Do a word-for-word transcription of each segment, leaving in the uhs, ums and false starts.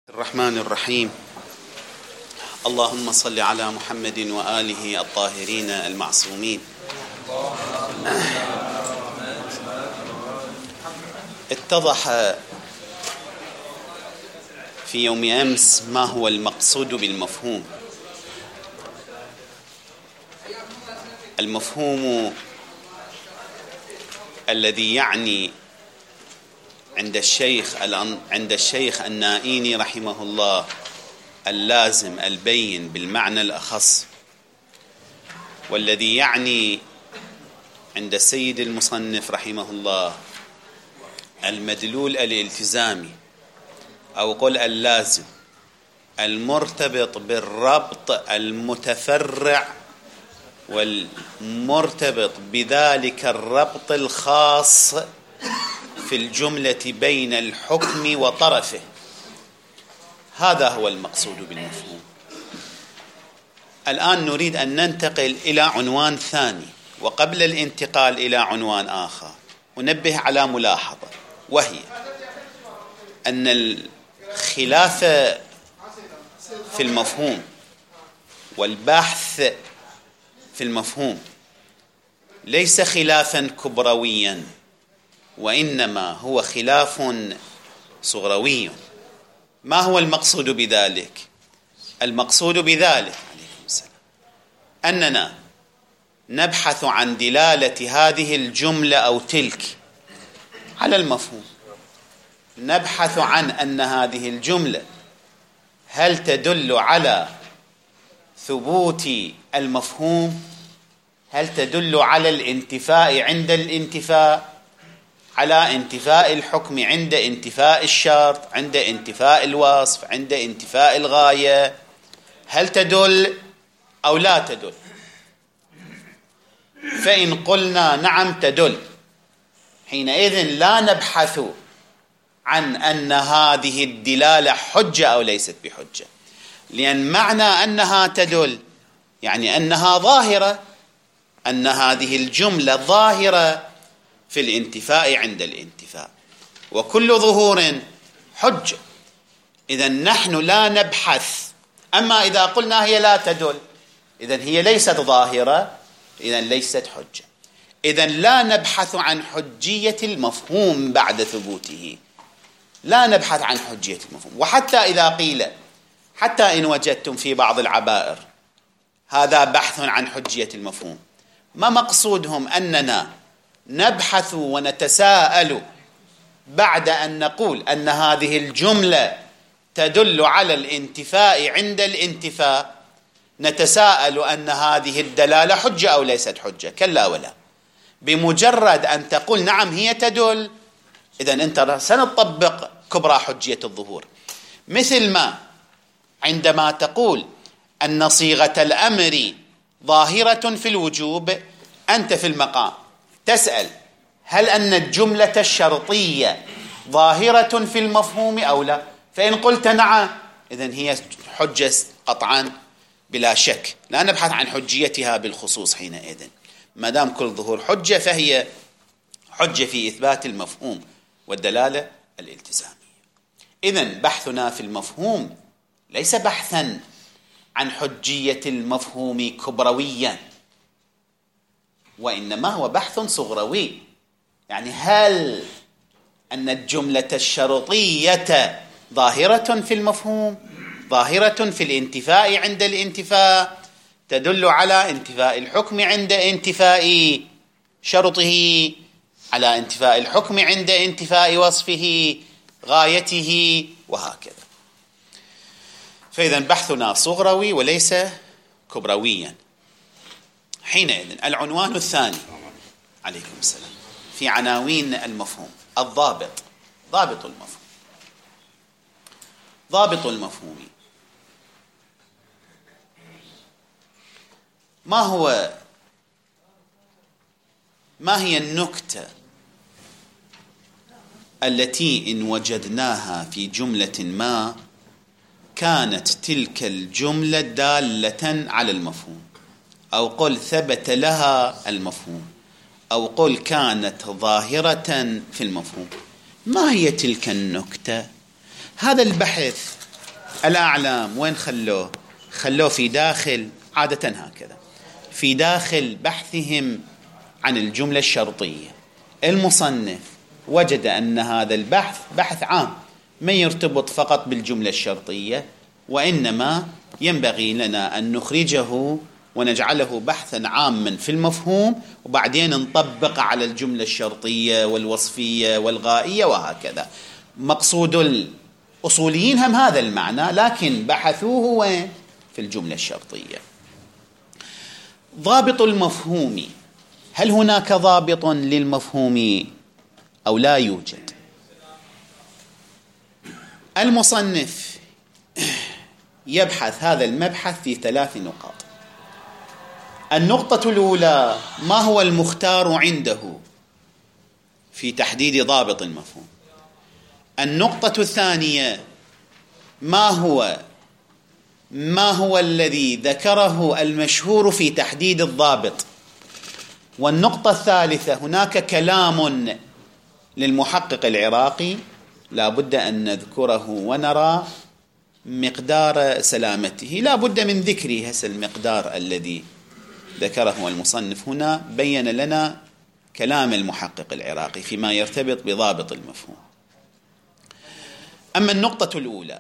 الرحمن الرحيم. اللهم صل على محمد وآله الطاهرين المعصومين. اتضح في يوم أمس ما هو المقصود بالمفهوم. المفهوم الذي يعني عند الشيخ عند الشيخ النائيني رحمه الله اللازم البين بالمعنى الأخص، والذي يعني عند السيد المصنف رحمه الله المدلول الالتزامي، أو قل اللازم المرتبط بالربط المتفرع والمرتبط بذلك الربط الخاص في الجملة بين الحكم وطرفه. هذا هو المقصود بالمفهوم. الآن نريد أن ننتقل إلى عنوان ثاني، وقبل الانتقال إلى عنوان آخر أنبه على ملاحظة، وهي أن الخلاف في المفهوم والبحث في المفهوم ليس خلافا كبرويا، وإنما هو خلاف صغروي. ما هو المقصود بذلك؟ المقصود بذلك عليكم السلام أننا نبحث عن دلالة هذه الجملة أو تلك على المفهوم. نبحث عن أن هذه الجملة هل تدل على ثبوت المفهوم، هل تدل على الانتفاء عند الانتفاء، على انتفاء الحكم عند انتفاء الشرط، عند انتفاء الوصف، عند انتفاء الغاية، هل تدل أو لا تدل؟ فإن قلنا نعم تدل، حينئذ لا نبحث عن أن هذه الدلالة حجة أو ليست بحجة، لأن معنى أنها تدل يعني أنها ظاهرة، أن هذه الجملة ظاهرة في الانتفاء عند الانتفاء، وكل ظهور حجة. إذن نحن لا نبحث. أما إذا قلنا هي لا تدل، إذن هي ليست ظاهرة، إذن ليست حجة. إذن لا نبحث عن حجية المفهوم بعد ثبوته، لا نبحث عن حجية المفهوم. وحتى إذا قيل، حتى إن وجدتم في بعض العبائر هذا بحث عن حجية المفهوم، ما مقصودهم أننا نبحث ونتساءل بعد أن نقول أن هذه الجملة تدل على الانتفاء عند الانتفاء، نتساءل أن هذه الدلالة حجة أو ليست حجة؟ كلا ولا. بمجرد أن تقول نعم هي تدل، إذن أنت سنطبق كبرى حجية الظهور. مثل ما عندما تقول أن صيغة الأمر ظاهرة في الوجوب، أنت في المقام تسأل هل أن الجملة الشرطية ظاهرة في المفهوم أو لا؟ فإن قلت نعم، إذن هي حجة قطعا بلا شك، لا نبحث عن حجيتها بالخصوص حينئذ. ما دام كل ظهور حجة فهي حجة في إثبات المفهوم والدلالة الالتزامية. إذن بحثنا في المفهوم ليس بحثا عن حجية المفهوم كبرويا، وإنما هو بحث صغروي. يعني هل أن الجملة الشرطية ظاهرة في المفهوم، ظاهرة في الانتفاء عند الانتفاء، تدل على انتفاء الحكم عند انتفاء شرطه، على انتفاء الحكم عند انتفاء وصفه غايته، وهكذا. فإذا بحثنا صغروي وليس كبرويا. حينئذ العنوان الثاني عليكم السلام في عناوين المفهوم الضابط، ضابط المفهوم. ضابط المفهوم ما هو ما هي النكتة التي إن وجدناها في جملة ما كانت تلك الجملة دالة على المفهوم، أو قل ثبت لها المفهوم، أو قل كانت ظاهرة في المفهوم؟ ما هي تلك النكتة؟ هذا البحث الأعلام وين خلوه؟ خلوه في داخل، عادة هكذا، في داخل بحثهم عن الجملة الشرطية. المصنف وجد أن هذا البحث بحث عام ما يرتبط فقط بالجملة الشرطية، وإنما ينبغي لنا أن نخرجه ونجعله بحثا عاما في المفهوم، وبعدين نطبق على الجملة الشرطية والوصفية والغائية وهكذا. مقصود الأصوليين هم هذا المعنى، لكن بحثوه وين؟ في الجملة الشرطية. ضابط المفهوم، هل هناك ضابط للمفهوم أو لا يوجد؟ المصنف يبحث هذا المبحث في ثلاث نقاط. النقطة الأولى: ما هو المختار عنده في تحديد ضابط المفهوم؟ النقطة الثانية: ما هو ما هو الذي ذكره المشهور في تحديد الضابط؟ والنقطة الثالثة: هناك كلام للمحقق العراقي لا بد أن نذكره ونرى مقدار سلامته. لا بد من ذكره. هذا المقدار الذي ذكره المصنف هنا بين لنا كلام المحقق العراقي فيما يرتبط بضابط المفهوم. أما النقطة الأولى: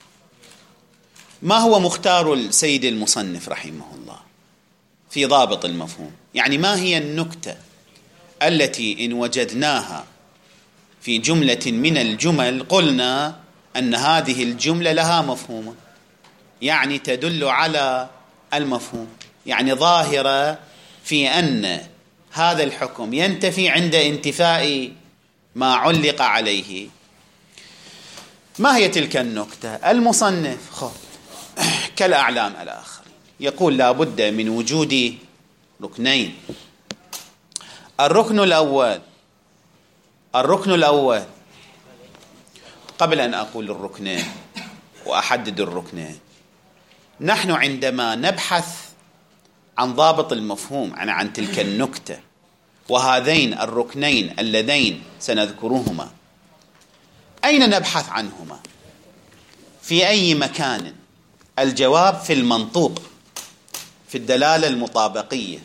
ما هو مختار السيد المصنف رحمه الله في ضابط المفهوم؟ يعني ما هي النكتة التي إن وجدناها في جملة من الجمل قلنا أن هذه الجملة لها مفهوم، يعني تدل على المفهوم، يعني ظاهرة في أن هذا الحكم ينتفي عند انتفاء ما علق عليه. ما هي تلك النكتة؟ المصنف خب كالأعلام الآخر يقول لا بد من وجود ركنين. الركن الأول الركن الأول قبل أن أقول الركنين وأحدد الركنين، نحن عندما نبحث عن ضابط المفهوم عن عن تلك النكتة وهذين الركنين اللذين سنذكرهما، أين نبحث عنهما؟ في أي مكان؟ الجواب في المنطوق، في الدلالة المطابقية.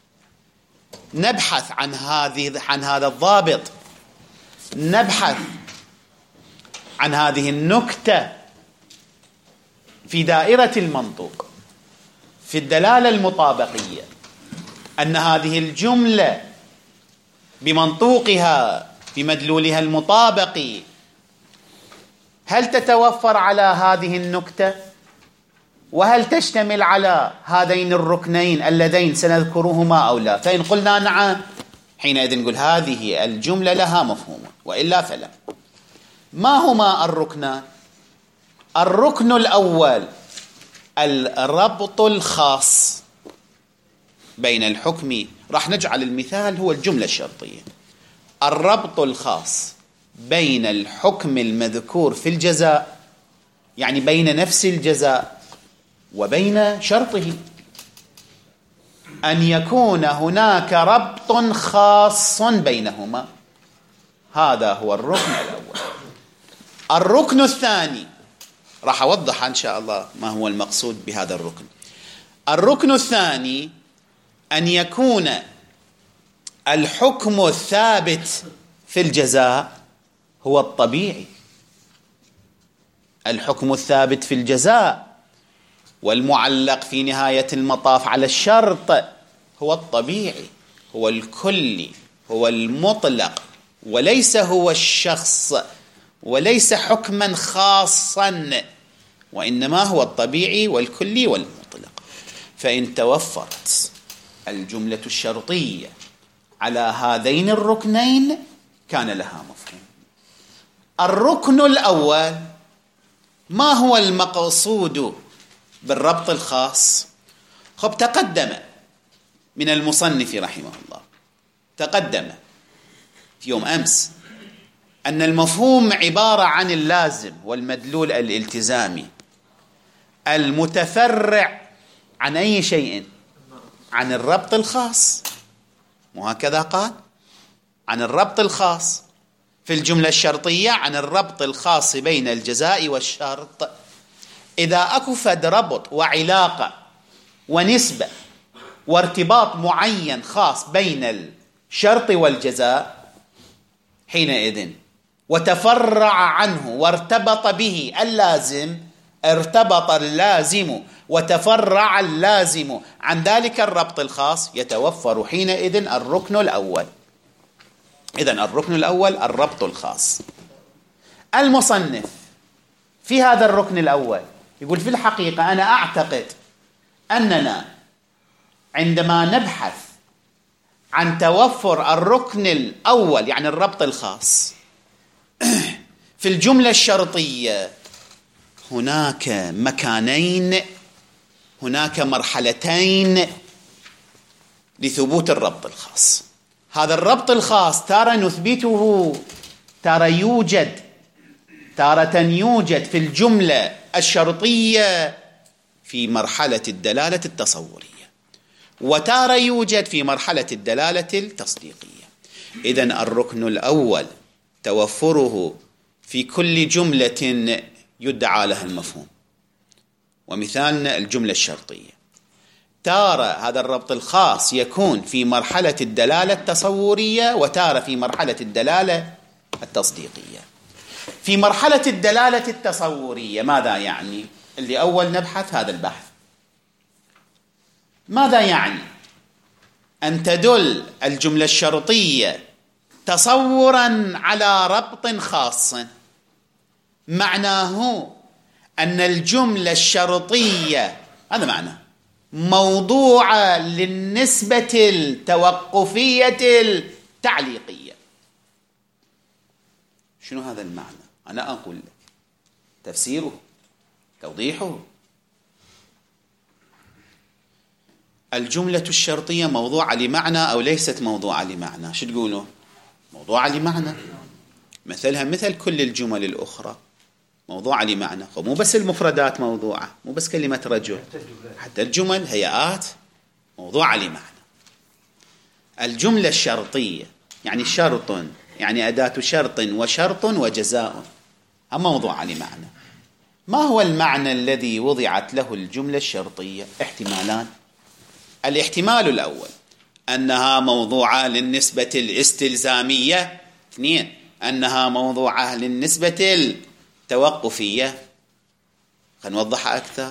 نبحث عن هذه عن هذا الضابط، نبحث عن هذه النكتة في دائرة المنطوق، في الدلالة المطابقية، أن هذه الجملة بمنطوقها بمدلولها المطابق هل تتوفر على هذه النكتة؟ وهل تشتمل على هذين الركنين اللذين سنذكرهما أو لا؟ فإن قلنا نعم، حينئذ نقول هذه الجملة لها مفهوم، وإلا فلا. ما هما الركنان؟ الركن الأول الربط الخاص بين الحكم، راح نجعل المثال هو الجملة الشرطية. الربط الخاص بين الحكم المذكور في الجزاء، يعني بين نفس الجزاء وبين شرطه، أن يكون هناك ربط خاص بينهما. هذا هو الركن الأول. الركن الثاني راح أوضح إن شاء الله ما هو المقصود بهذا الركن. الركن الثاني أن يكون الحكم الثابت في الجزاء هو الطبيعي. الحكم الثابت في الجزاء والمعلق في نهاية المطاف على الشرط هو الطبيعي، هو الكلي، هو المطلق، وليس هو الشخص، وليس حكما خاصا، وإنما هو الطبيعي والكلي والمطلق. فإن توفرت الجملة الشرطية على هذين الركنين كان لها مفهوم. الركن الأول: ما هو المقصود بالربط الخاص؟ خب تقدم من المصنف رحمه الله، تقدم في يوم أمس أن المفهوم عبارة عن اللازم والمدلول الالتزامي المتفرع عن أي شيء؟ عن الربط الخاص. وهكذا قال عن الربط الخاص في الجملة الشرطية، عن الربط الخاص بين الجزاء والشرط. إذا أكو فد ربط وعلاقة ونسبة وارتباط معين خاص بين الشرط والجزاء، حينئذ وتفرع عنه وارتبط به اللازم، ارتبط اللازم وتفرع اللازم عن ذلك الربط الخاص، يتوفر حينئذ الركن الأول. إذن الركن الأول الربط الخاص. المصنف في هذا الركن الأول يقول في الحقيقة أنا أعتقد أننا عندما نبحث عن توفر الركن الأول يعني الربط الخاص في الجملة الشرطية، هناك مكانين، هناك مرحلتين لثبوت الربط الخاص. هذا الربط الخاص تارة نثبته، تارة يوجد، تارة يوجد في الجملة الشرطية في مرحلة الدلالة التصورية، وتارة يوجد في مرحلة الدلالة التصديقية. إذن الركن الأول توفره في كل جملة يدعى لها المفهوم، ومثالنا الجملة الشرطية. تارة هذا الربط الخاص يكون في مرحلة الدلالة التصورية، وتارة في مرحلة الدلالة التصديقية. في مرحلة الدلالة التصورية ماذا يعني؟ اللي أول نبحث هذا البحث. ماذا يعني أن تدل الجملة الشرطية تصورا على ربط خاص؟ معناه أن الجملة الشرطية هذا معناه موضوعة للنسبة التوقفية التعليقية. شنو هذا المعنى؟ أنا أقول لك تفسيره توضيحه. الجملة الشرطية موضوعة لمعنى أو ليست موضوعة لمعنى؟ شو تقولوا؟ موضوعة لمعنى، مثلها مثل كل الجمل الأخرى موضوعة لمعنى. ومو بس المفردات موضوعة، مو بس كلمة رجل، حتى الجمل هيئات موضوعة لمعنى. الجملة الشرطية يعني شرط، يعني أداة شرط وشرط وجزاء، هم موضوعة لمعنى. ما هو المعنى الذي وضعت له الجملة الشرطية؟ احتمالان. الاحتمال الأول أنها موضوعة للنسبة الاستلزامية، اثنين أنها موضوعة للنسبة التوقفية. خلينا نوضحها أكثر.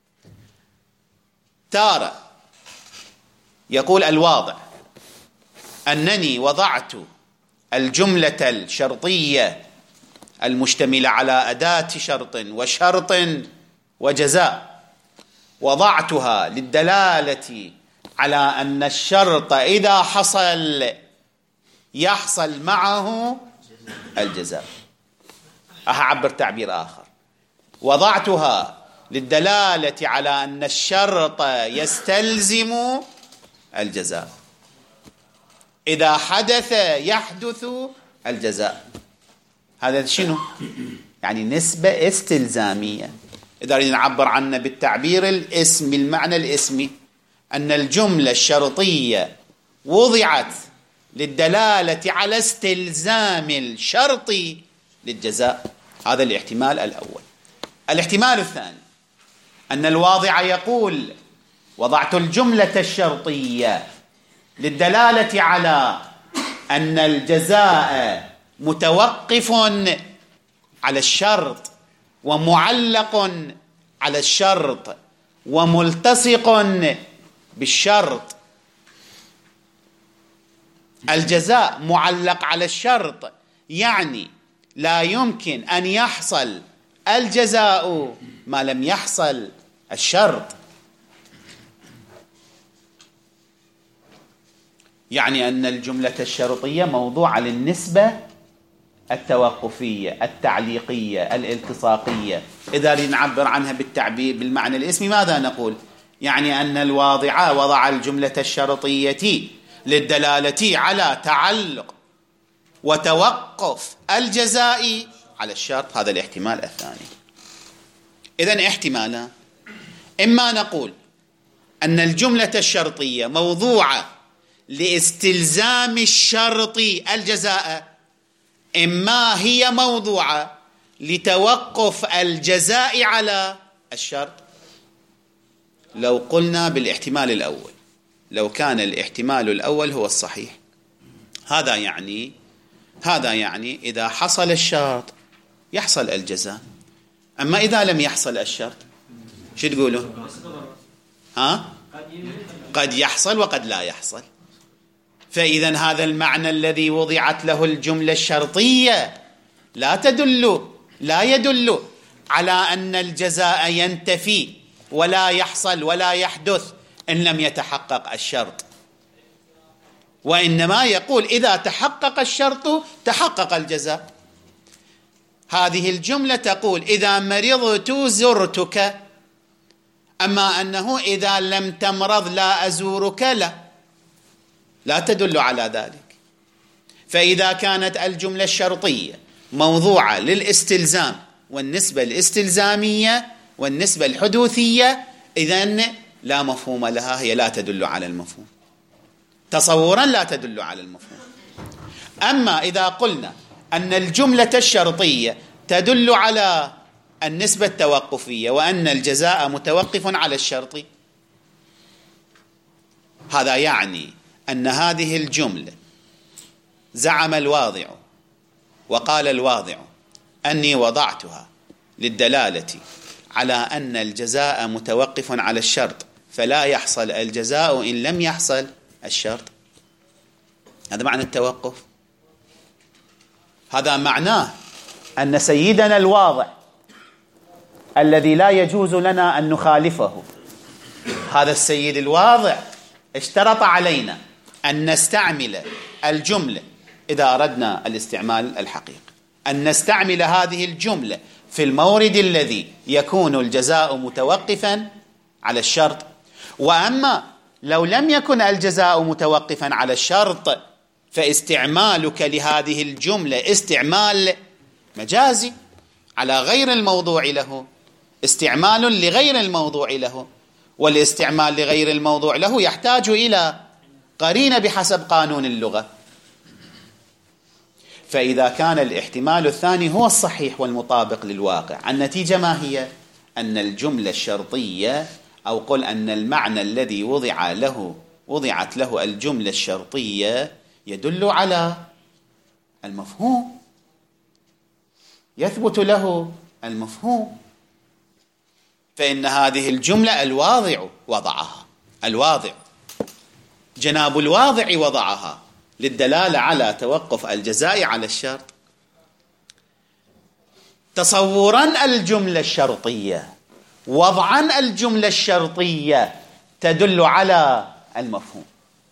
تارة يقول الواضع أنني وضعت الجملة الشرطية المشتملة على أداة شرط وشرط وجزاء، وضعتها للدلالة على أن الشرط إذا حصل يحصل معه الجزاء. أعبر تعبير آخر، وضعتها للدلالة على أن الشرط يستلزم الجزاء، إذا حدث يحدث الجزاء. هذا شنو؟ يعني نسبة استلزامية. إذا أريد نعبر عنه بالتعبير الاسمي، المعنى الاسمي، أن الجملة الشرطية وضعت للدلالة على استلزام الشرط للجزاء. هذا الاحتمال الأول. الاحتمال الثاني أن الواضع يقول وضعت الجملة الشرطية للدلالة على أن الجزاء متوقف على الشرط ومعلق على الشرط وملتصق بالشرط. الجزاء معلق على الشرط، يعني لا يمكن أن يحصل الجزاء ما لم يحصل الشرط. يعني أن الجملة الشرطية موضوعة للنسبة التوقفية التعليقية الالتصاقية. إذا نعبر عنها بالتعبير بالمعنى الاسمي ماذا نقول؟ يعني أن الواضع وضع الجملة الشرطية للدلالة على تعلق وتوقف الجزاء على الشرط. هذا الاحتمال الثاني. إذن احتمالا، إما نقول أن الجملة الشرطية موضوعة لاستلزام الشرط الجزاء، إما هي موضوعة لتوقف الجزاء على الشرط؟ لو قلنا بالاحتمال الأول، لو كان الاحتمال الأول هو الصحيح، هذا يعني هذا يعني إذا حصل الشرط يحصل الجزاء. أما إذا لم يحصل الشرط شو تقولوا؟ ها؟ قد يحصل وقد لا يحصل. فإذا هذا المعنى الذي وضعت له الجملة الشرطية لا تدل لا يدل على أن الجزاء ينتفي ولا يحصل ولا يحدث إن لم يتحقق الشرط، وإنما يقول إذا تحقق الشرط تحقق الجزاء. هذه الجملة تقول إذا مرضت زرتك، أما أنه إذا لم تمرض لا أزورك لا لا تدل على ذلك. فإذا كانت الجملة الشرطية موضوعة للاستلزام والنسبة الاستلزامية والنسبة الحدوثية، إذن لا مفهوم لها، هي لا تدل على المفهوم، تصورا لا تدل على المفهوم. أما إذا قلنا أن الجملة الشرطية تدل على النسبة التوقفية وأن الجزاء متوقف على الشرط، هذا يعني أن هذه الجملة زعم الواضع وقال الواضع أني وضعتها للدلالة على أن الجزاء متوقف على الشرط فلا يحصل الجزاء إن لم يحصل الشرط. هذا معنى التوقف. هذا معناه أن سيدنا الواضع الذي لا يجوز لنا أن نخالفه، هذا السيد الواضع اشترط علينا أن نستعمل الجملة إذا أردنا الاستعمال الحقيقي، أن نستعمل هذه الجملة في المورد الذي يكون الجزاء متوقفا على الشرط. وأما لو لم يكن الجزاء متوقفا على الشرط فاستعمالك لهذه الجملة استعمال مجازي على غير الموضوع له، استعمال لغير الموضوع له، والاستعمال لغير الموضوع له يحتاج إلى قرينة بحسب قانون اللغة. فإذا كان الاحتمال الثاني هو الصحيح والمطابق للواقع، النتيجة ما هي؟ أن الجملة الشرطية، أو قل أن المعنى الذي وضع له وضعت له الجملة الشرطية يدل على المفهوم، يثبت له المفهوم. فإن هذه الجملة الواضع وضعها، الواضع جناب الواضع وضعها للدلالة على توقف الجزاء على الشرط. تصورا الجملة الشرطية، وضعا الجملة الشرطية تدل على المفهوم.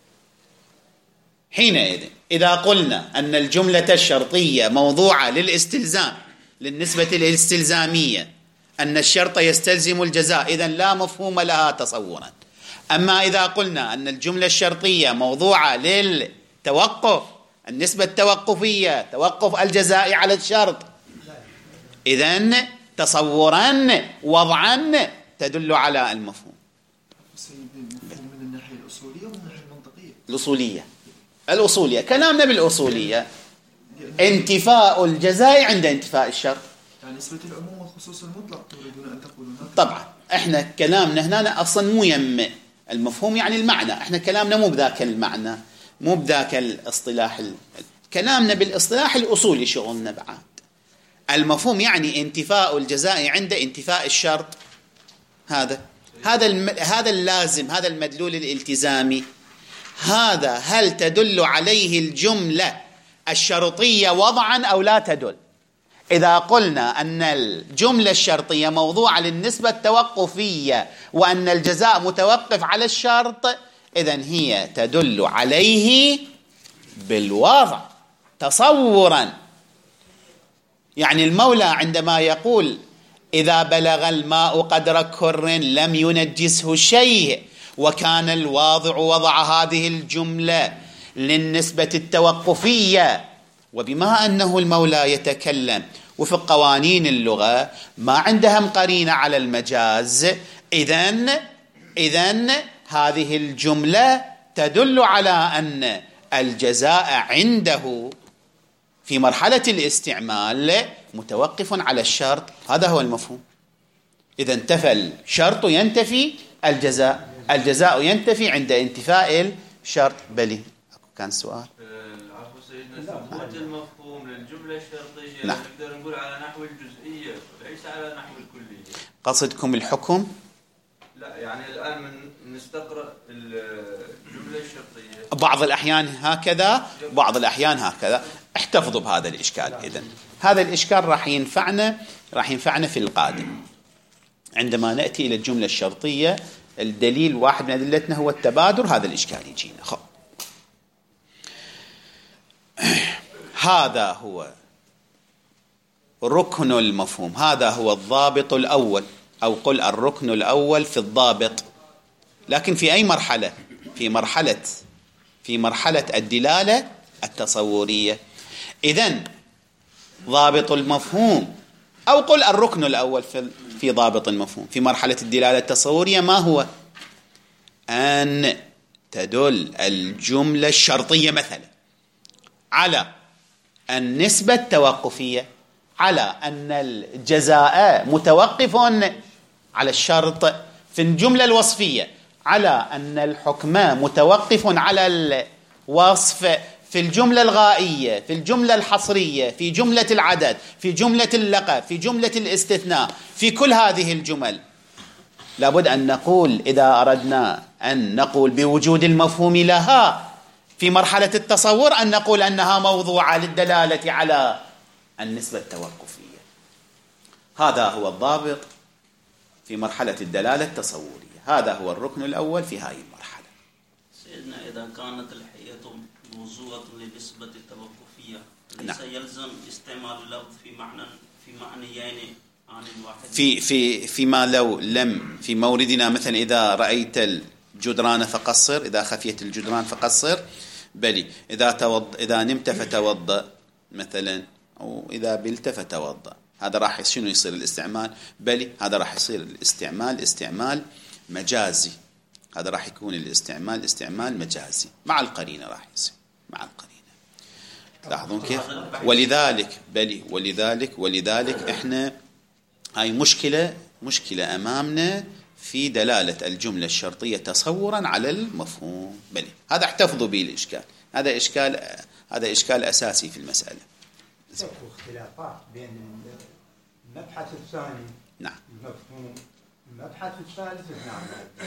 حينئذ إذا قلنا أن الجملة الشرطية موضوعة للاستلزام، للنسبة الاستلزامية، أن الشرط يستلزم الجزاء، إذن لا مفهوم لها تصورا. أما إذا قلنا أن الجملة الشرطية موضوعة للتوقف، النسبة التوقفية، توقف الجزاء على الشرط، إذن تصورا وضعا تدل على المفهوم. من الناحية الأصولية ومن الناحية المنطقية؟ الأصولية الأصولية كلامنا بالأصولية انتفاء الجزاء عند انتفاء الشرط. يعني نسبة العموم والخصوص المطلق تريدون أن تقولوا هكذا؟ طبعا احنا كلامنا هنا أصلا مو يم المفهوم يعني المعنى، احنا كلامنا مو بذاك المعنى، مو بذاك الاصطلاح، كلامنا بالاصطلاح الأصولي شغلنا بعد. المفهوم يعني انتفاء الجزاء عند انتفاء الشرط، هذا هذا الم... هذا اللازم، هذا المدلول الالتزامي. هذا هل تدل عليه الجملة الشرطية وضعا أو لا تدل؟ إذا قلنا أن الجملة الشرطية موضوعة للنسبة التوقفية وأن الجزاء متوقف على الشرط، إذن هي تدل عليه بالوضع تصورا. يعني المولى عندما يقول إذا بلغ الماء قدر كر لم ينجسه شيء، وكان الواضع وضع هذه الجملة للنسبة التوقفية، وبما أنه المولى يتكلم وفق قوانين اللغة ما عندهم قرينة على المجاز، إذن إذن هذه الجملة تدل على أن الجزاء عنده في مرحلة الاستعمال متوقف على الشرط. هذا هو المفهوم. إذا انتفى الشرط ينتفي الجزاء، الجزاء ينتفي عند انتفاء الشرط. بلي كان سؤال. العفو سيدنا، ثبوت المفهوم للجملة الشرطية نعم. نقدر نقول على نحو الجزئية وليس على نحو الكلية. قصدكم الحكم؟ لا، يعني الآن من نستقرأ الجملة الشرطية بعض الأحيان هكذا، بعض الأحيان هكذا. احتفظوا بهذا الإشكال. إذن هذا الإشكال راح ينفعنا راح ينفعنا في القادم عندما نأتي إلى الجملة الشرطية. الدليل واحد من أدلتنا هو التبادر، هذا الإشكال يجينا. خب. هذا هو ركن المفهوم، هذا هو الضابط الأول، أو قل الركن الأول في الضابط. لكن في أي مرحلة؟ في مرحلة في مرحلة الدلالة التصورية. إذن ضابط المفهوم، أو قل الركن الأول في في ضابط المفهوم في مرحلة الدلالة التصورية ما هو؟ أن تدل الجملة الشرطية مثلا على النسبة التوقفية، على أن الجزاء متوقف على الشرط. في الجملة الوصفية على أن الحكم متوقف على الوصف. في الجملة الغائية، في الجملة الحصرية، في جملة العدد، في جملة اللقب، في جملة الاستثناء، في كل هذه الجمل لابد أن نقول إذا أردنا أن نقول بوجود المفهوم لها في مرحلة التصور أن نقول أنها موضوعة للدلالة على النسبة التوقفية. هذا هو الضابط في مرحلة الدلالة التصورية، هذا هو الركن الأول في هذه المرحلة. سيدنا إذا كانت الحية موضوعة لنسبة التوقفية ليس نعم. يلزم استعمال اللفظ في معنى في معنيين عن الواحد. في في فيما لو لم في موردنا مثلا إذا رأيت الجدران فقصر، إذا خفيت الجدران فقصر. بلي إذا توض إذا نمت فتوضأ مثلا، أو إذا بلت فتوضأ، هذا راح شنو يصير الاستعمال؟ بلي هذا راح يصير الاستعمال استعمال مجازي. هذا راح يكون الاستعمال استعمال مجازي مع القرينة، راح يصير مع القرينة. لاحظون كيف؟ ولذلك بلي ولذلك ولذلك احنا هاي مشكلة مشكلة أمامنا في دلالة الجملة الشرطية تصورا على المفهوم. بلي هذا احتفظوا به الإشكال، هذا إشكال هذا إشكال أساسي في المسألة. اكو اختلافات بين المبحث الثاني نعم المفهوم، المبحث الثالث نعم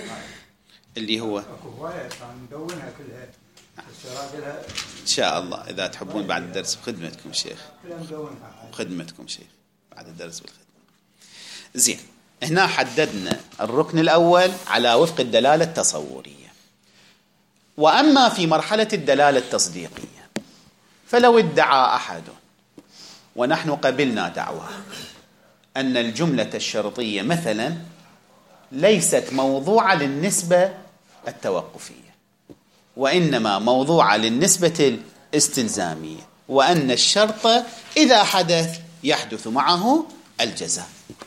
اللي هو اكو هواية كان ندونها كلها استراجلها إن شاء الله إذا تحبون بعد الدرس بخدمتكم شيخ، كلها ندونها بخدمتكم شيخ بعد الدرس بالخدمة. زين، هنا حددنا الركن الأول على وفق الدلالة التصورية. وأما في مرحلة الدلالة التصديقية فلو ادعى أحد ونحن قبلنا دعواه أن الجملة الشرطية مثلا ليست موضوعة للنسبة التوقفية، وإنما موضوعة للنسبة الاستلزامية، وأن الشرط إذا حدث يحدث معه الجزاء،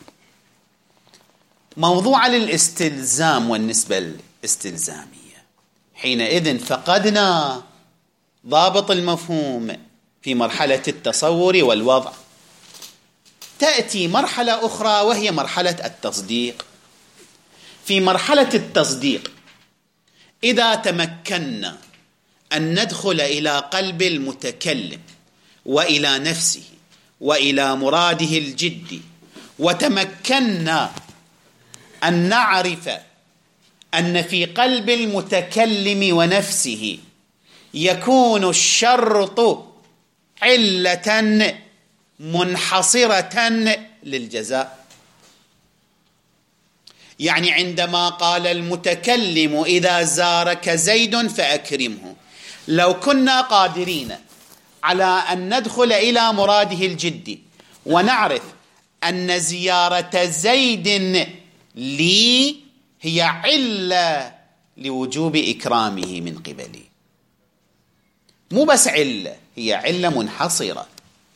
موضوعة للاستلزام والنسبة الاستلزامية، حينئذ فقدنا ضابط المفهوم في مرحلة التصور والوضع. تأتي مرحلة أخرى وهي مرحلة التصديق. في مرحلة التصديق إذا تمكنا أن ندخل إلى قلب المتكلم وإلى نفسه وإلى مراده الجدي، وتمكنا أن نعرف أن في قلب المتكلم ونفسه يكون الشرط علة منحصرة للجزاء. يعني عندما قال المتكلم إذا زارك زيد فأكرمه، لو كنا قادرين على أن ندخل إلى مراده الجدي ونعرف أن زيارة زيد لي هي علة لوجوب إكرامه من قبلي، مو بس علة، هي علة منحصرة.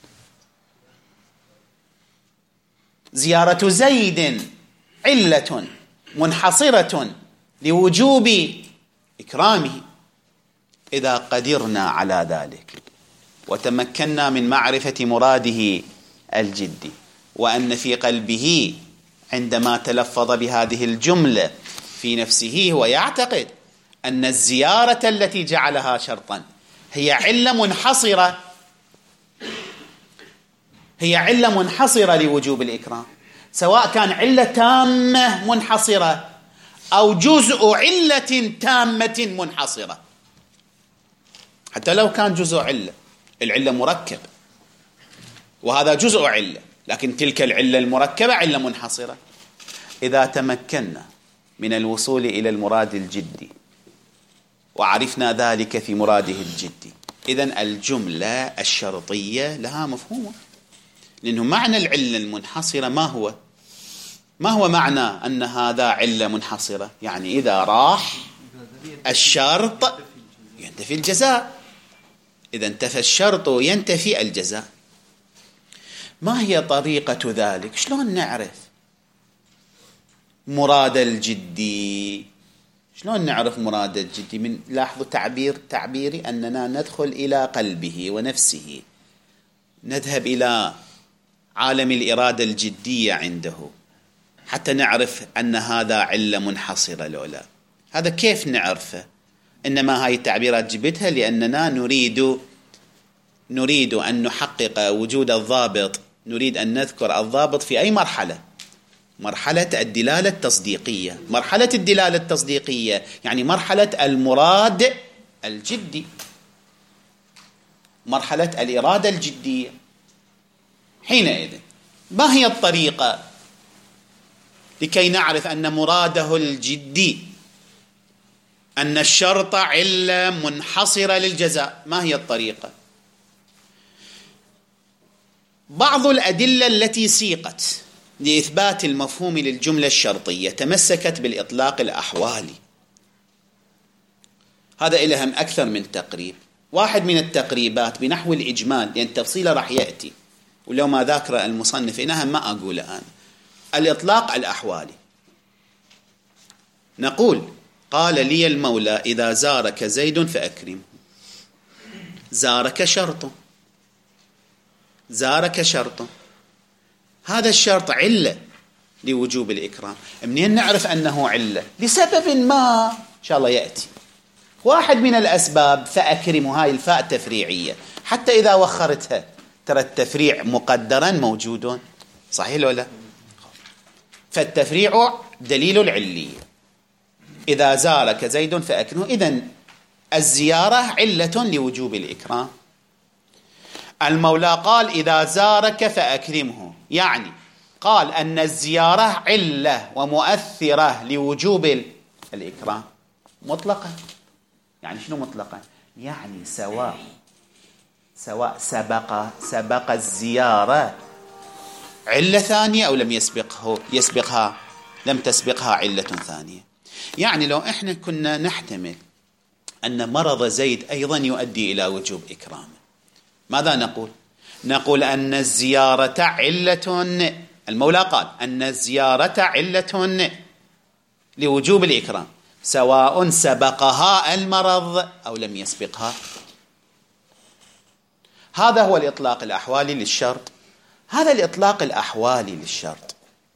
زيارة زيد علة منحصرة لوجوب إكرامه. إذا قدرنا على ذلك وتمكنا من معرفة مراده الجدي، وأن في قلبه عندما تلفظ بهذه الجملة في نفسه هو يعتقد أن الزيارة التي جعلها شرطا هي علة منحصرة هي علة منحصرة لوجوب الإكرام، سواء كان علة تامة منحصرة أو جزء علة تامة منحصرة. حتى لو كان جزء علة، العلة مركب وهذا جزء علة، لكن تلك العلة المركبة علة منحصرة. إذا تمكنا من الوصول إلى المراد الجدي وعرفنا ذلك في مراده الجدي، إذن الجملة الشرطية لها مفهوم، لأنه معنى العلة المنحصرة ما هو؟ ما هو معنى أن هذا علة منحصرة؟ يعني إذا راح الشرط ينتفي الجزاء، إذا انتفى الشرط ينتفي الجزاء. ما هي طريقة ذلك؟ شلون نعرف مراد الجدي؟ شلون نعرف مراد الجدي؟ من لاحظوا تعبير تعبيري أننا ندخل إلى قلبه ونفسه، نذهب إلى عالم الإرادة الجدية عنده حتى نعرف أن هذا علة منحصرة لولا. هذا كيف نعرفه؟ إنما هاي التعبيرات جبتها لأننا نريد نريد أن نحقق وجود الضابط، نريد أن نذكر الضابط في أي مرحلة؟ مرحلة الدلالة التصديقية. مرحلة الدلالة التصديقية يعني مرحلة المراد الجدي، مرحلة الإرادة الجدية. حينئذ ما هي الطريقة لكي نعرف أن مراده الجدي أن الشرط علة منحصرة للجزاء؟ ما هي الطريقة؟ بعض الأدلة التي سيقت لإثبات المفهوم للجملة الشرطية تمسكت بالإطلاق الأحوالي. هذا إلهم أكثر من تقريب. واحد من التقريبات بنحو الإجمال، لأن التفصيل راح يأتي ولو ما ذاكر المصنف إنها ما أقول الآن. الإطلاق الأحوالي، نقول قال لي المولى إذا زارك زيد فأكرمه. زارك شرط، زارك شرط، هذا الشرط علة لوجوب الإكرام. منين نعرف أنه علة؟ لسبب ما إن شاء الله يأتي. واحد من الأسباب فأكرمه، هاي الفاء تفريعية، حتى إذا وخرتها ترى التفريع مقدرا موجود، صحيح ولا لا؟ فالتفريع دليل العلية. إذا زارك زيد فأكرمه، إذن الزيارة علة لوجوب الإكرام. المولى قال إذا زارك فأكرمه، يعني قال أن الزيارة علة ومؤثرة لوجوب الإكرام مطلقا. يعني شنو مطلقا؟ يعني سواء سواء سبق سبق الزيارة علة ثانية أو لم يسبقه يسبقها لم تسبقها علة ثانية. يعني لو إحنا كنا نحتمل أن مرض زيد أيضا يؤدي إلى وجوب إكرامه، ماذا نقول؟ نقول أن الزيارة علة، المولى قال أن الزيارة علة لوجوب الإكرام سواء سبقها المرض أو لم يسبقها. هذا هو الإطلاق الأحوالي للشرط. هذا الإطلاق الأحوالي للشرط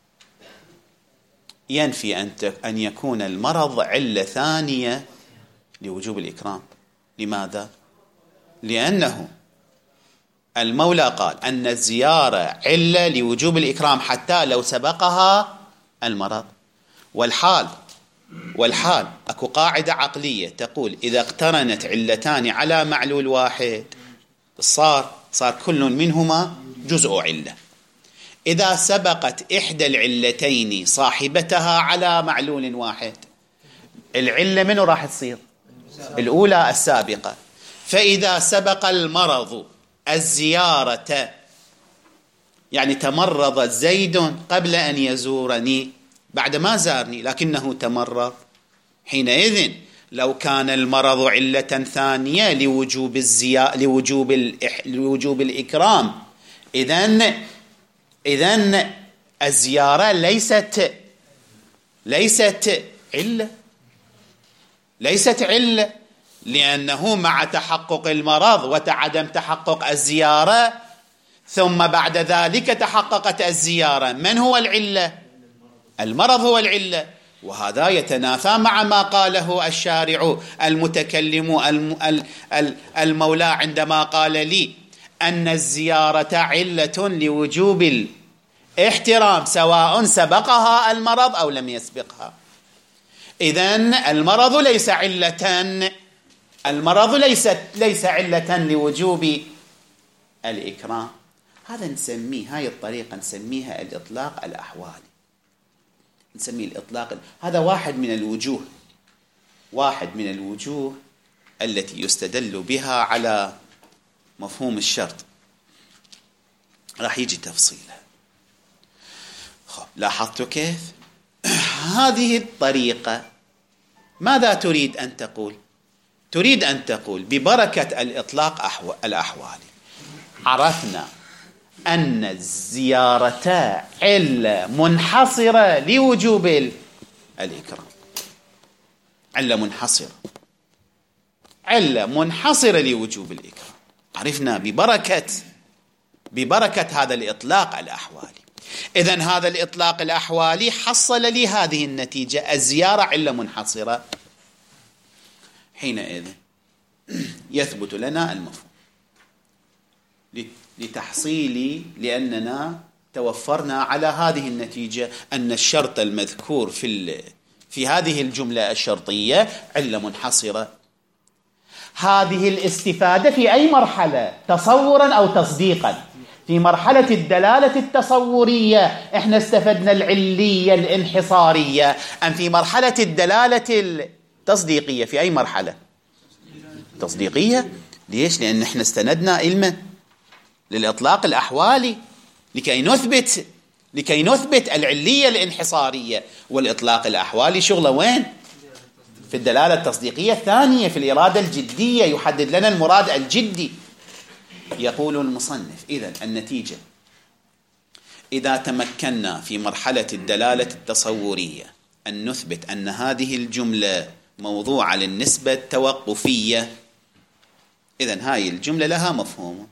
ينفي أن يكون المرض علة ثانية لوجوب الإكرام. لماذا؟ لأنه المولى قال أن الزيارة علة لوجوب الإكرام حتى لو سبقها المرض. والحال والحال أكو قاعدة عقلية تقول إذا اقترنت علتان على معلول واحد صار صار كل منهما جزء علة. إذا سبقت إحدى العلتين صاحبتها على معلول واحد، العلة منو راح تصير؟ الأولى السابقة. فإذا سبق المرض الزيارة، يعني تمرض زيد قبل أن يزورني، بعد ما زارني لكنه تمرض، حينئذ لو كان المرض علة ثانية لوجوب الزيا لوجوب الإح... لوجوب الإكرام، إذن إذن الزيارة ليست ليست علة ليست علة لأنه مع تحقق المرض وعدم تحقق الزيارة ثم بعد ذلك تحققت الزيارة، من هو العلة؟ المرض هو العلة، وهذا يتنافى مع ما قاله الشارع المتكلم المولى عندما قال لي أن الزيارة علة لوجوب الاحترام سواء سبقها المرض أو لم يسبقها. إذن المرض ليس علة، المرض ليس ليس علة لوجوب الإكرام. هذا نسميه، هاي الطريقة نسميها الإطلاق الأحوالي، نسميه الإطلاق. هذا واحد من الوجوه، واحد من الوجوه التي يستدل بها على مفهوم الشرط. راح يجي تفصيلها. لاحظتوا كيف؟ هذه الطريقة ماذا تريد أن تقول؟ تريد أن تقول ببركة الإطلاق الأحوالي عرفنا أن الزيارة علة منحصرة لوجوب الإكرام، علة منحصرة، علة منحصرة لوجوب الإكرام. عرفنا ببركة ببركة هذا الإطلاق الأحوالي. إذن هذا الإطلاق الأحوالي حصل لي هذه النتيجة، الزيارة علة منحصرة. حينئذ يثبت لنا المفهوم لتحصيل، لأننا توفرنا على هذه النتيجة أن الشرط المذكور في في هذه الجملة الشرطية علة منحصرة. هذه الاستفادة في أي مرحلة؟ تصورا أو تصديقا؟ في مرحلة الدلالة التصورية احنا استفدنا العلية الانحصارية، أم في مرحلة الدلالة التصديقية؟ في أي مرحلة؟ تصديقية. ليش؟ لأن احنا استندنا علما للإطلاق الأحوالي لكي نثبت لكي نثبت العلية الانحصارية. والإطلاق الأحوالي شغله وين؟ في الدلالة التصديقية الثانية، في الإرادة الجدية، يحدد لنا المراد الجدي. يقول المصنف إذن النتيجة إذا تمكنا في مرحلة الدلالة التصورية أن نثبت أن هذه الجملة موضوعة للنسبة التوقفية، إذن هاي الجملة لها مفهوم.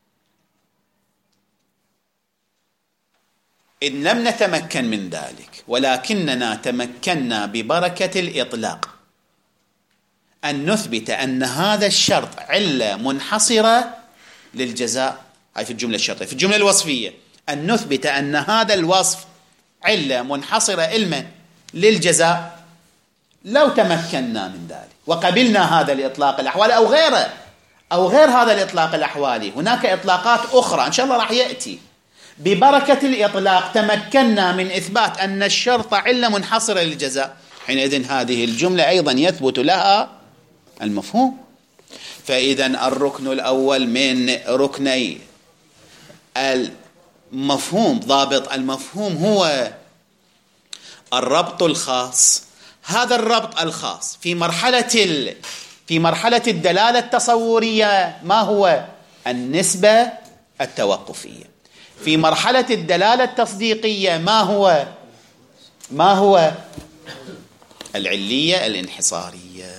إن لم نتمكن من ذلك ولكننا تمكنا ببركة الإطلاق أن نثبت أن هذا الشرط علة منحصرة للجزاء، هاي في الجملة الشرطية. في الجملة الوصفية أن نثبت أن هذا الوصف علة منحصرة علما للجزاء. لو تمكنا من ذلك وقبلنا هذا الإطلاق الأحوالي أو غيره أو غير هذا الإطلاق الأحوالي، هناك إطلاقات أخرى إن شاء الله راح يأتي، ببركة الإطلاق تمكنا من إثبات أن الشرط علة منحصرة للجزاء، حينئذ هذه الجملة أيضا يثبت لها المفهوم. فإذا الركن الأول من ركني المفهوم، ضابط المفهوم، هو الربط الخاص. هذا الربط الخاص في مرحلة في مرحلة الدلالة التصورية ما هو؟ النسبة التوقفية. في مرحلة الدلالة التصديقية ما هو؟ ما هو؟ العلية الانحصارية.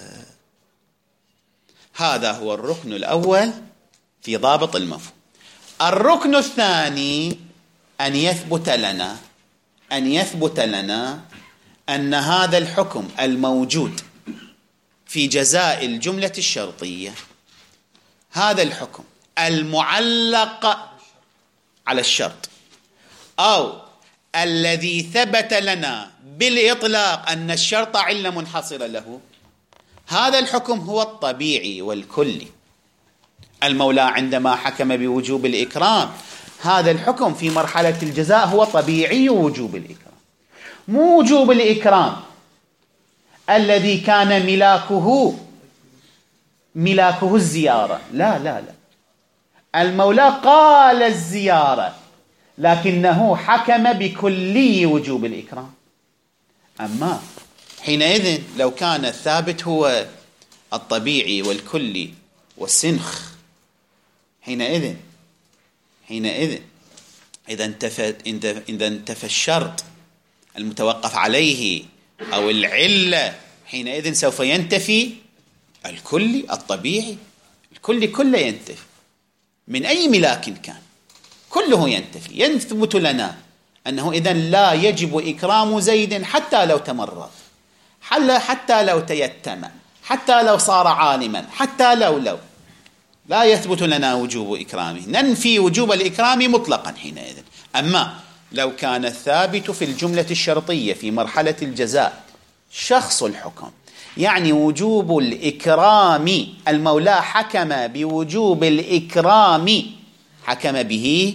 هذا هو الركن الأول في ضابط المفهوم. الركن الثاني أن يثبت لنا أن يثبت لنا أن هذا الحكم الموجود في جزاء الجملة الشرطية، هذا الحكم المعلق على الشرط أو الذي ثبت لنا بالإطلاق أن الشرط علة منحصرة له، هذا الحكم هو الطبيعي والكلي. المولى عندما حكم بوجوب الإكرام، هذا الحكم في مرحلة الجزاء هو طبيعي وجوب الإكرام، مو وجوب الإكرام الذي كان ملاكه ملاكه الزيارة. لا لا لا، المولى قال الزيارة لكنه حكم بكلي وجوب الإكرام. أما حينئذ لو كان الثابت هو الطبيعي والكلي والسنخ، حينئذ حينئذ إذا انتفى إذا انتفى الشرط المتوقف عليه أو العلة، حينئذ سوف ينتفي الكلي الطبيعي. الكلي كله ينتفي من أي ملاك كان، كله ينتفي. يثبت لنا أنه إذن لا يجب إكرام زيد حتى لو تمرض، حتى لو تيتم، حتى لو صار عالما، حتى لو لو لا يثبت لنا وجوب إكرامه، ننفي وجوب الإكرام مطلقا حينئذ. أما لو كان الثابت في الجملة الشرطية في مرحلة الجزاء شخص الحكم، يعني وجوب الإكرام، المولى حكم بوجوب الإكرام، حكم به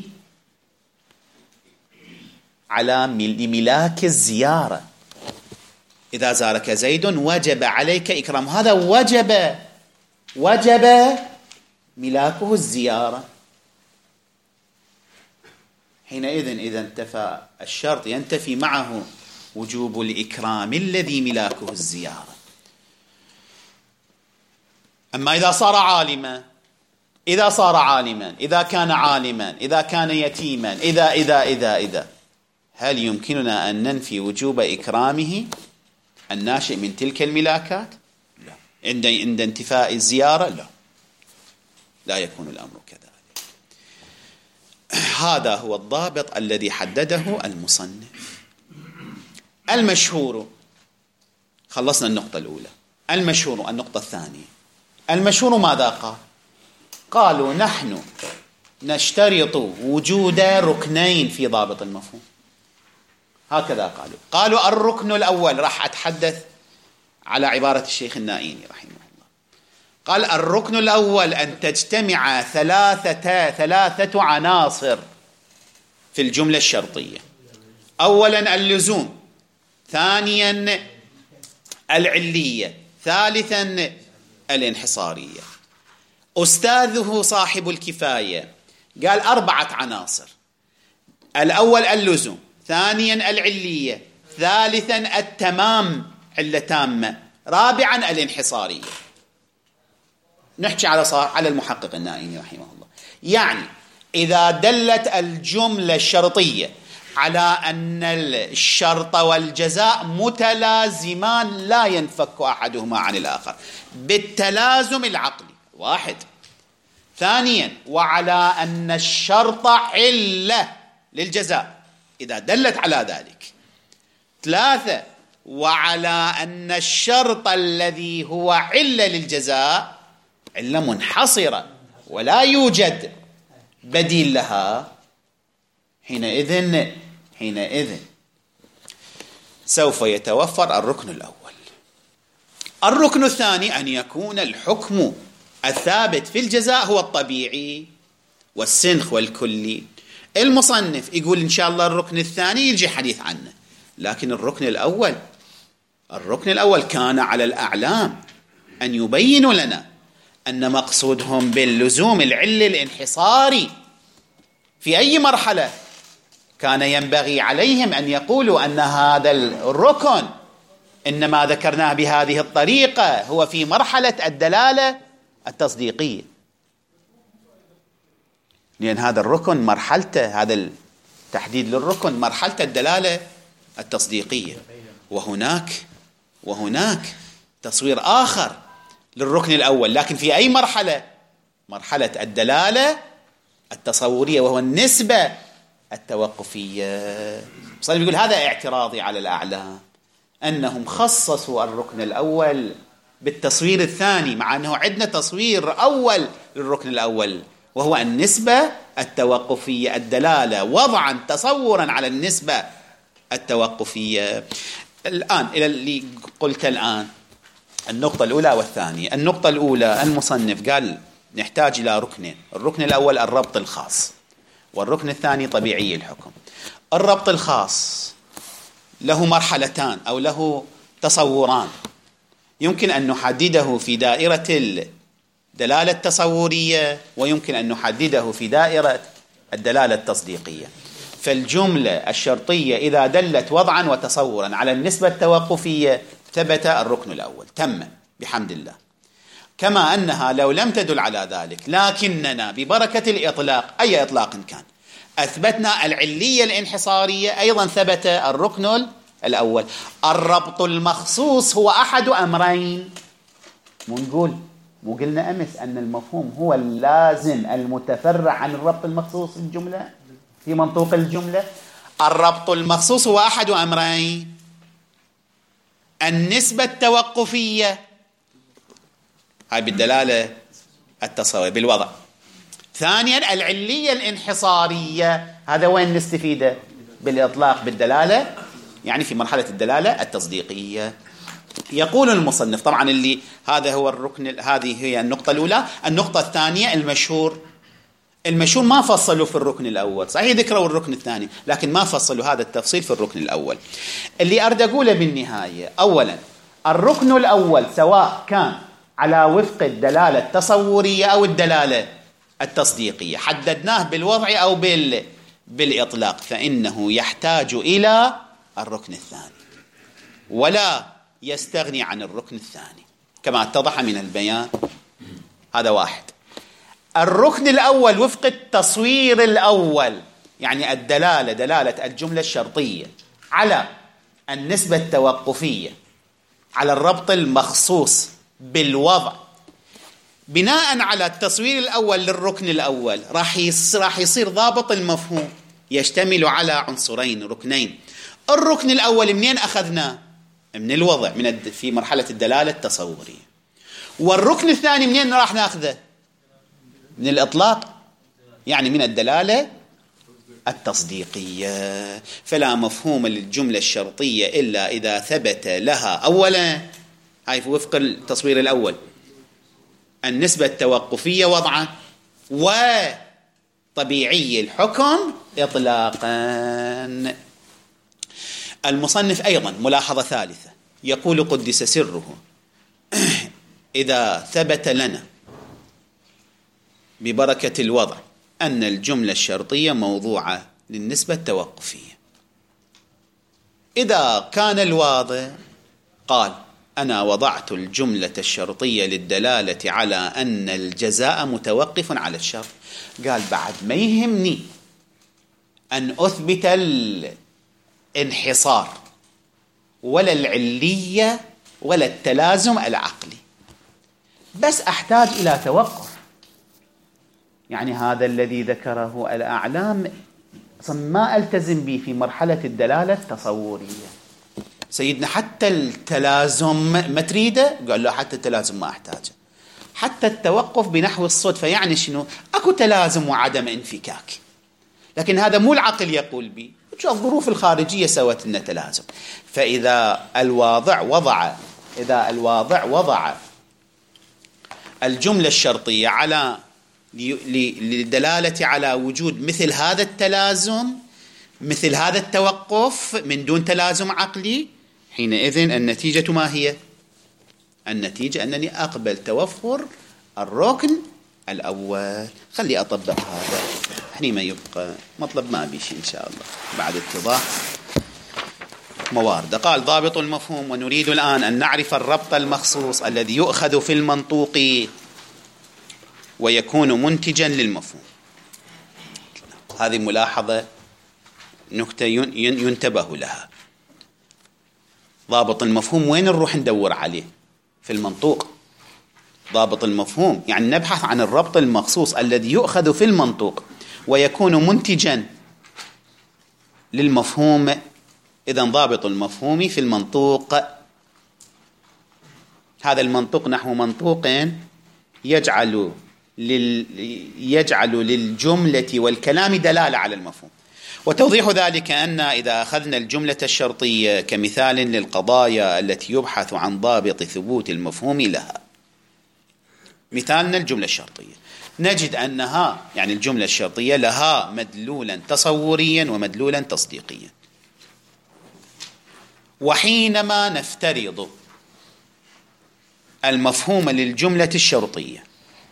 على ملاك الزيارة، إذا زارك زيد وجب عليك إكرام، هذا وجب وجب ملاكه الزيارة. حينئذ إذا انتفى الشرط ينتفي معه وجوب الإكرام الذي ملاكه الزيارة. أما إذا صار عالما، إذا صار عالما، إذا كان عالما، إذا كان يتيما، إذا إذا إذا إذا هل يمكننا أن ننفي وجوب إكرامه الناشئ من تلك الملاكات؟ لا. عند عند انتفاء الزيارة لا، لا يكون الأمر كذلك. هذا هو الضابط الذي حدده المصنف. المشهور، خلصنا النقطة الأولى. المشهور النقطة الثانية، المشهور ماذا قال؟ قالوا نحن نشترط وجود ركنين في ضابط المفهوم، هكذا قالوا. قالوا الركن الأول، راح أتحدث على عبارة الشيخ النائيني رحمه الله، قال الركن الأول أن تجتمع ثلاثة ثلاثة عناصر في الجملة الشرطية. أولا اللزوم، ثانيا العلية، ثالثا الانحصارية. أستاذه صاحب الكفاية قال أربعة عناصر: الأول اللزوم، ثانيا العلية، ثالثا التمام علة تامة، رابعا الانحصارية. نحكي على على المحقق النائيني رحمه الله، يعني إذا دلت الجملة الشرطية على أن الشرط والجزاء متلازمان لا ينفك أحدهما عن الآخر بالتلازم العقلي، واحد. ثانيا وعلى أن الشرط علة للجزاء إذا دلت على ذلك. ثلاثة وعلى أن الشرط الذي هو علة للجزاء علة منحصرة ولا يوجد بديل لها. حينئذ حينئذ سوف يتوفر الركن الأول. الركن الثاني أن يكون الحكم الثابت في الجزاء هو الطبيعي والسنخ والكلي. المصنف يقول إن شاء الله الركن الثاني يجي حديث عنه، لكن الركن الأول الركن الأول كان على الأعلام أن يبينوا لنا أن مقصودهم باللزوم العلة الانحصاري في أي مرحلة. كان ينبغي عليهم أن يقولوا أن هذا الركن إنما ذكرناه بهذه الطريقة هو في مرحلة الدلالة التصديقية، لأن هذا الركن مرحلته، هذا التحديد للركن مرحلة الدلالة التصديقية، وهناك وهناك تصوير آخر للركن الأول، لكن في أي مرحلة؟ مرحلة الدلالة التصورية، وهو النسبة التوقفية. صار يقول هذا اعتراضي على الأعلام أنهم خصصوا الركن الأول بالتصوير الثاني، مع أنه عندنا تصوير أول للركن الأول وهو النسبة التوقفية، الدلالة وضعا تصورا على النسبة التوقفية. الآن إلى اللي قلت الآن، النقطة الأولى والثانية. النقطة الأولى المصنف قال نحتاج إلى ركنين، الركن الأول الربط الخاص، والركن الثاني طبيعي الحكم. الربط الخاص له مرحلتان أو له تصوران، يمكن أن نحدده في دائرة الدلالة التصورية، ويمكن أن نحدده في دائرة الدلالة التصديقية. فالجملة الشرطية إذا دلت وضعا وتصورا على النسبة التوقفية ثبت الركن الأول، تم بحمد الله. كما أنها لو لم تدل على ذلك لكننا ببركة الإطلاق، أي إطلاق كان، أثبتنا العلية الانحصارية، أيضا ثبت الركن الأول. الربط المخصوص هو أحد أمرين، مو نقول مو قلنا أمس أن المفهوم هو اللازم المتفرع عن الربط المخصوص في الجملة في منطوق الجملة. الربط المخصوص هو أحد أمرين: النسبة التوقفية، هاي بالدلالة التصورية بالوضع. ثانيا العلية الانحصارية، هذا وين نستفيده؟ بالإطلاق بالدلالة، يعني في مرحلة الدلالة التصديقية. يقول المصنف طبعا اللي هذا هو الركن، هذه هي النقطة الأولى. النقطة الثانية المشهور، المشهور ما فصلوا في الركن الأول، صحيح ذكروا الركن الثاني لكن ما فصلوا هذا التفصيل في الركن الأول. اللي أريد أقوله بالنهاية: أولا الركن الأول سواء كان على وفق الدلالة التصورية أو الدلالة التصديقية، حددناه بالوضع أو بال بالإطلاق، فإنه يحتاج إلى الركن الثاني ولا يستغني عن الركن الثاني كما اتضح من البيان. هذا واحد. الركن الأول وفق التصوير الأول، يعني الدلالة، دلالة الجملة الشرطية على النسبة التوقفية، على الربط المخصوص بالوضع، بناء على التصوير الأول للركن الأول راح يصير, راح يصير ضابط المفهوم يشتمل على عنصرين، ركنين. الركن الأول منين أخذناه؟ من الوضع، من الد... في مرحلة الدلالة التصورية. والركن الثاني منين راح ناخذه؟ من الإطلاق، يعني من الدلالة التصديقية. فلا مفهوم للجملة الشرطية إلا إذا ثبت لها أولا، هاي في وفق التصوير الأول، النسبة التوقفية وضعا وطبيعي الحكم إطلاقا. المصنف أيضا ملاحظة ثالثة يقول قدس سره: إذا ثبت لنا ببركة الوضع أن الجملة الشرطية موضوعة للنسبة التوقفية، إذا كان الواضع قال: أنا وضعت الجملة الشرطية للدلالة على أن الجزاء متوقف على الشرط، قال بعد ما يهمني أن أثبت الانحصار ولا العلية ولا التلازم العقلي، بس أحتاج إلى توقف. يعني هذا الذي ذكره الأعلام ما ألتزم به في مرحلة الدلالة التصورية. سيدنا حتى التلازم ما تريده؟ قال له حتى التلازم ما أحتاجه، حتى التوقف بنحو الصدفة. يعني شنو؟ أكو تلازم وعدم انفكاك، لكن هذا مو العقل يقول به، الظروف الخارجية سوت لنا تلازم. فإذا الواضع وضع إذا الواضع وضع الجملة الشرطية على للدلالة على وجود مثل هذا التلازم، مثل هذا التوقف من دون تلازم عقلي، حينئذ النتيجة ما هي؟ النتيجة أنني أقبل توفر الركن الأول. خلي أطبق هذا حين ما يبقى مطلب ما بيش إن شاء الله بعد اتضاح موارد. قال: ضابط المفهوم. ونريد الآن أن نعرف الربط المخصوص الذي يؤخذ في المنطوق ويكون منتجا للمفهوم. هذه ملاحظة، نكتة ينتبه لها. ضابط المفهوم وين نروح ندور عليه؟ في المنطوق. ضابط المفهوم يعني نبحث عن الربط المخصوص الذي يؤخذ في المنطوق ويكون منتجا للمفهوم. إذن ضابط المفهوم في المنطوق، هذا المنطوق نحو منطوق يجعل لل يجعل للجملة والكلام دلالة على المفهوم. وتوضيح ذلك أن إذا أخذنا الجملة الشرطية كمثال للقضايا التي يبحث عن ضابط ثبوت المفهوم لها، مثالنا الجملة الشرطية، نجد أنها يعني الجملة الشرطية لها مدلولا تصوريا ومدلولا تصديقيا. وحينما نفترض المفهوم للجملة الشرطية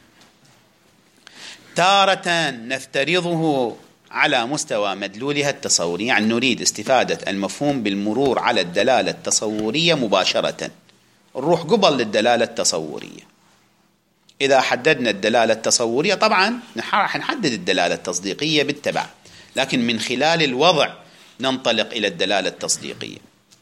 تارة نفترضه على مستوى مدلولها التصوري، يعني نريد استفادة المفهوم بالمرور على الدلالة التصورية مباشرة، نروح قبل للدلالة التصورية. إذا حددنا الدلالة التصورية طبعا راح نحدد الدلالة التصديقية بالتبع، لكن من خلال الوضع ننطلق إلى الدلالة التصديقية،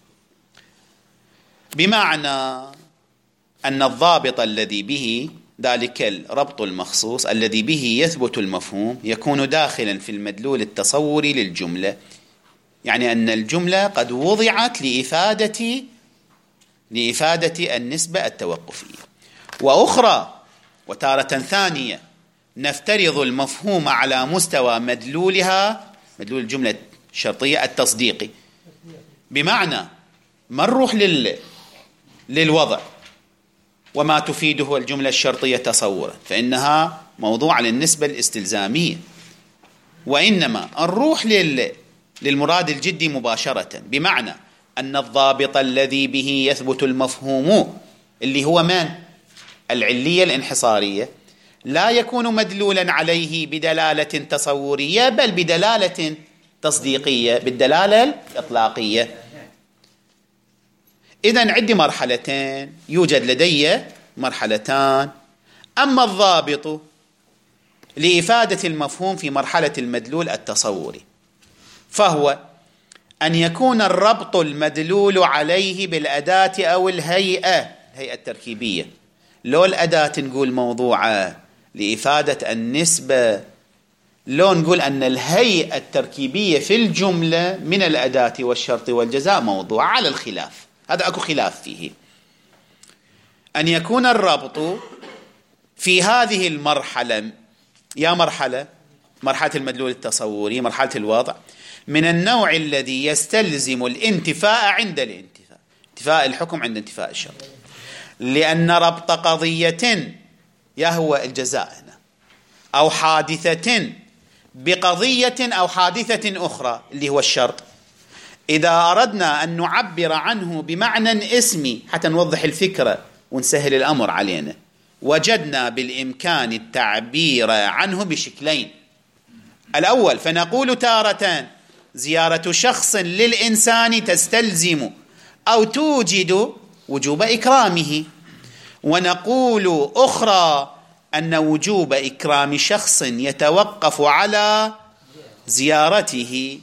بمعنى أن الضابط الذي به ذلك الربط المخصوص الذي به يثبت المفهوم يكون داخلا في المدلول التصوري للجملة، يعني أن الجملة قد وضعت لإفادة لإفادة النسبة التوقفية. وأخرى وتارة ثانية نفترض المفهوم على مستوى مدلولها، مدلول الجملة الشرطية التصديقي، بمعنى ما نروح لل... للوضع وما تفيده الجملة الشرطية تصورا، فإنها موضوع للنسبة الاستلزامية، وإنما نروح لل... للمراد الجدي مباشرة، بمعنى أن الضابط الذي به يثبت المفهوم اللي هو من؟ العلية الانحصارية، لا يكون مدلولا عليه بدلالة تصورية بل بدلالة تصديقية، بالدلالة الإطلاقية. إذن عندي مرحلتين، يوجد لدي مرحلتان. أما الضابط لإفادة المفهوم في مرحلة المدلول التصوري فهو أن يكون الربط المدلول عليه بالأداة أو الهيئة، الهيئة التركيبية، لو الأداة نقول موضوعة لإفادة النسبة، لو نقول أن الهيئة التركيبية في الجملة من الأداة والشرط والجزاء موضوع، على الخلاف، هذا أكو خلاف فيه. أن يكون الربط في هذه المرحلة، يا مرحلة مرحلة المدلول التصوري، مرحلة الوضع، من النوع الذي يستلزم الانتفاء عند الانتفاء، انتفاء الحكم عند انتفاء الشرط، لأن ربط قضية يهو الجزاء هنا أو حادثة بقضية أو حادثة أخرى اللي هو الشرط، إذا أردنا أن نعبر عنه بمعنى اسمي حتى نوضح الفكرة ونسهل الأمر علينا، وجدنا بالإمكان التعبير عنه بشكلين. الأول فنقول تارة زيارة شخص للإنسان تستلزم أو توجد وجوب إكرامه، ونقول أخرى أن وجوب إكرام شخص يتوقف على زيارته،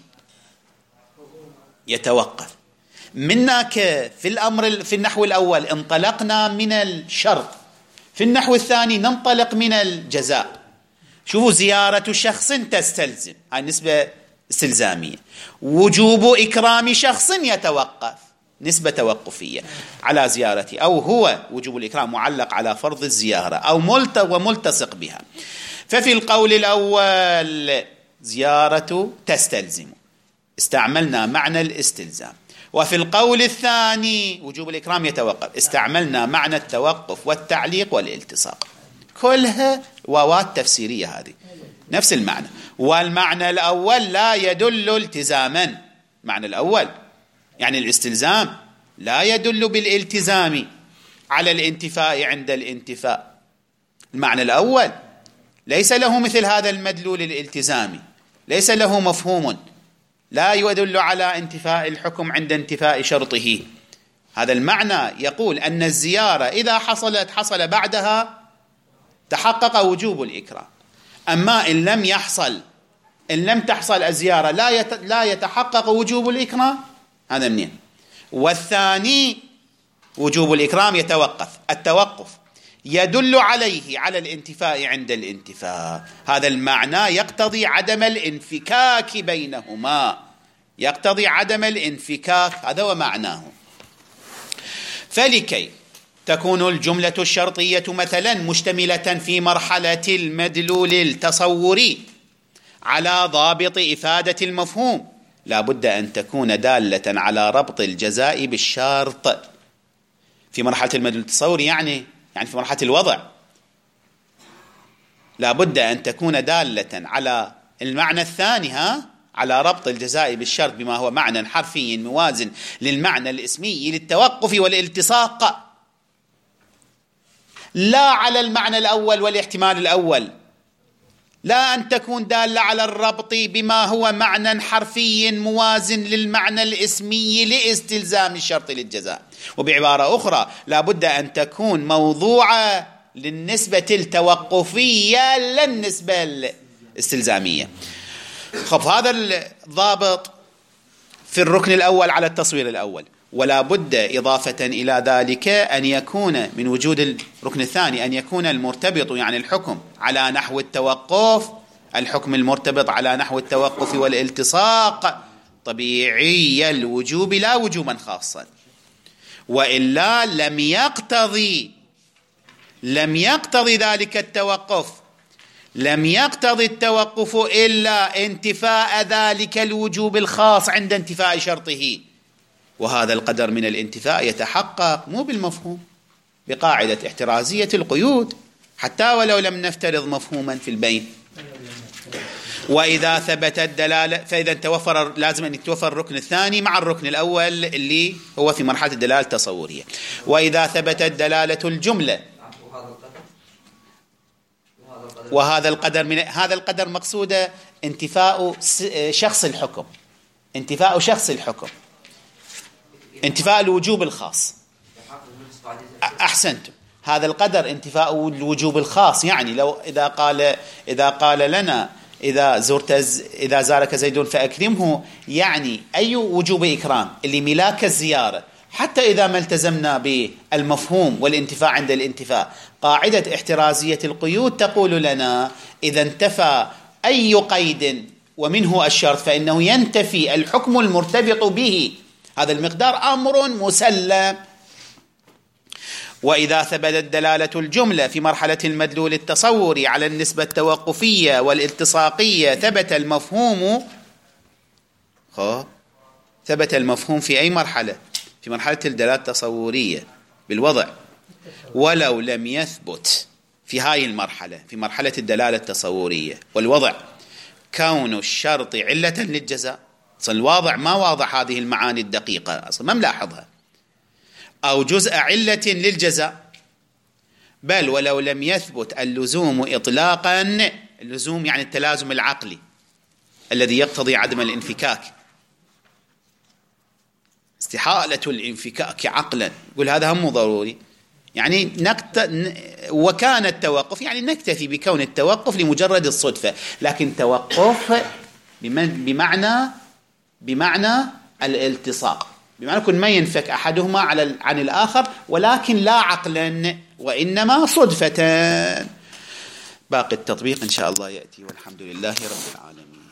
يتوقف منك في الأمر. في النحو الأول انطلقنا من الشرط، في النحو الثاني ننطلق من الجزاء. شوفوا، زيارة شخص تستلزم، هاي نسبة استلزامية، وجوب إكرام شخص يتوقف، نسبة توقفية على زيارته، أو هو وجوب الإكرام معلق على فرض الزيارة أو ملت وملتصق بها. ففي القول الأول زيارة تستلزم، استعملنا معنى الاستلزام، وفي القول الثاني وجوب الإكرام يتوقف، استعملنا معنى التوقف والتعليق والالتصاق. كلها واوات تفسيرية، هذه نفس المعنى. والمعنى الأول لا يدل التزاما، المعنى الأول يعني الاستلزام لا يدل بالالتزام على الانتفاء عند الانتفاء. المعنى الأول ليس له مثل هذا المدلول الالتزامي، ليس له مفهوم، لا يدل على انتفاء الحكم عند انتفاء شرطه. هذا المعنى يقول أن الزيارة إذا حصلت حصل بعدها تحقق وجوب الإكرام، أما إن لم يحصل، إن لم تحصل الزيارة لا لا يتحقق وجوب الإكرام. هذا منين؟ والثاني وجوب الإكرام يتوقف، التوقف يدل عليه على الانتفاء عند الانتفاء. هذا المعنى يقتضي عدم الانفكاك بينهما، يقتضي عدم الانفكاك، هذا هو معناه. فلكي تكون الجملة الشرطية مثلا مشتملة في مرحلة المدلول التصوري على ضابط إفادة المفهوم، لا بد أن تكون دالة على ربط الجزاء بالشرط في مرحلة المدلول التصوري، يعني يعني في مرحلة الوضع لا بد أن تكون دالة على المعنى الثاني، ها على ربط الجزاء بالشرط بما هو معنى حرفي موازن للمعنى الاسمي للتوقف والالتصاق، لا على المعنى الأول والاحتمال الأول، لا أن تكون دالة على الربط بما هو معنى حرفي موازن للمعنى الاسمي لاستلزام الشرط للجزاء. وبعبارة أخرى لا بد أن تكون موضوعة للنسبة التوقفية لا النسبة الاستلزامية. خب، هذا الضابط في الركن الأول على التصوير الأول. ولا بد إضافة إلى ذلك أن يكون من وجود الركن الثاني أن يكون المرتبط يعني الحكم على نحو التوقف، الحكم المرتبط على نحو التوقف والالتصاق طبيعي الوجوب لا وجوبا خاصا، وإلا لم يقتضي لم يقتضي ذلك التوقف لم يقتضي التوقف إلا انتفاء ذلك الوجوب الخاص عند انتفاء شرطه، وهذا القدر من الانتفاء يتحقق مو بالمفهوم، بقاعدة احترازية القيود، حتى ولو لم نفترض مفهوما في البين. وإذا ثبت الدلالة، فإذا توفر لازم أن يتوفر الركن الثاني مع الركن الأول اللي هو في مرحلة الدلالة التصورية. وإذا ثبتت دلالة الجملة، وهذا القدر من هذا القدر مقصوده انتفاء شخص الحكم، انتفاء شخص الحكم، انتفاء الوجوب الخاص. أحسنتم، هذا القدر انتفاء الوجوب الخاص، يعني لو إذا قال إذا قال لنا إذا زرت إذا زارك زيد فأكرمه، يعني أي وجوب إكرام؟ اللي ملاك الزيارة، حتى إذا ما التزمنا بالمفهوم والانتفاع عند الانتفاء. قاعدة احترازية القيود تقول لنا إذا انتفى أي قيد ومنه الشرط فإنه ينتفي الحكم المرتبط به، هذا المقدار أمر مسلم. وإذا ثبتت دلالة الجملة في مرحلة المدلول التصوري على النسبة التوقفية والالتصاقية، ثبت المفهوم خب ثبت المفهوم في أي مرحلة؟ في مرحلة الدلالة التصورية بالوضع، ولو لم يثبت في هاي المرحلة في مرحلة الدلالة التصورية والوضع كون الشرط علة للجزاء. أصلا الواضع ما واضح هذه المعاني الدقيقة، أصلا ما ملاحظها، أو جزء علة للجزاء، بل ولو لم يثبت اللزوم إطلاقا، اللزوم يعني التلازم العقلي الذي يقتضي عدم الانفكاك، استحالة الانفكاك عقلا، يقول هذا هم ضروري، يعني نكت... وكان التوقف يعني نكتفي بكون التوقف لمجرد الصدفة، لكن توقف بمعنى بمعنى الالتصاق، بمعنى يكون ما ينفك أحدهما على عن الآخر، ولكن لا عقلا وإنما صدفة. باقي التطبيق إن شاء الله يأتي، والحمد لله رب العالمين.